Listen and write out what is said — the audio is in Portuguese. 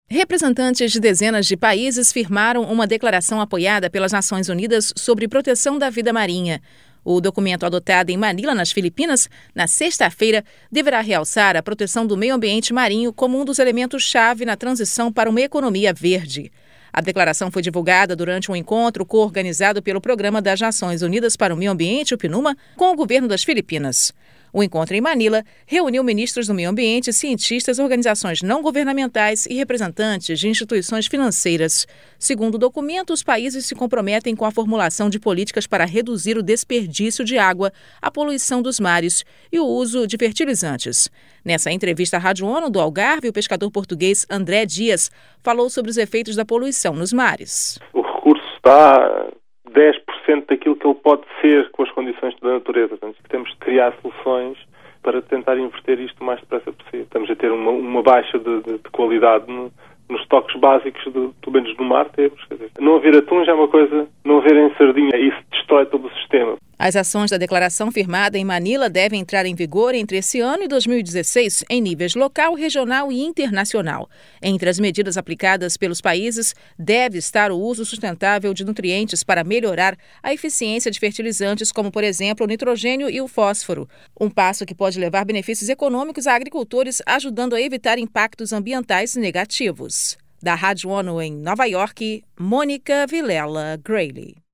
Representantes de dezenas de países firmaram uma declaração apoiada pelas Nações Unidas sobre proteção da vida marinha. O documento adotado em Manila, nas Filipinas, na sexta-feira, deverá realçar a proteção do meio ambiente marinho como um dos elementos-chave na transição para uma economia verde. A declaração foi divulgada durante um encontro co-organizado pelo Programa das Nações Unidas para o Meio Ambiente, o PNUMA, com o governo das Filipinas. O encontro em Manila reuniu ministros do meio ambiente, cientistas, organizações não governamentais e representantes de instituições financeiras. Segundo o documento, os países se comprometem com a formulação de políticas para reduzir o desperdício de água, a poluição dos mares e o uso de fertilizantes. Nessa entrevista à Rádio ONU do Algarve, o pescador português André Dias falou sobre os efeitos da poluição nos mares. O recurso está 10% daquilo que ele pode ser com as condições da natureza. Portanto, temos de criar soluções para tentar inverter isto o mais depressa possível. Estamos a ter uma baixa de qualidade nos estoques básicos, pelo menos no mar temos. Não haver atum já é uma coisa, não haver em sardinha, isso destrói todo o sistema. As ações da declaração firmada em Manila devem entrar em vigor entre esse ano e 2016 em níveis local, regional e internacional. Entre as medidas aplicadas pelos países, deve estar o uso sustentável de nutrientes para melhorar a eficiência de fertilizantes, como, por exemplo, o nitrogênio e o fósforo. Um passo que pode levar benefícios econômicos a agricultores, ajudando a evitar impactos ambientais negativos. Da Rádio ONU em Nova York, Mônica Vilela Grayle.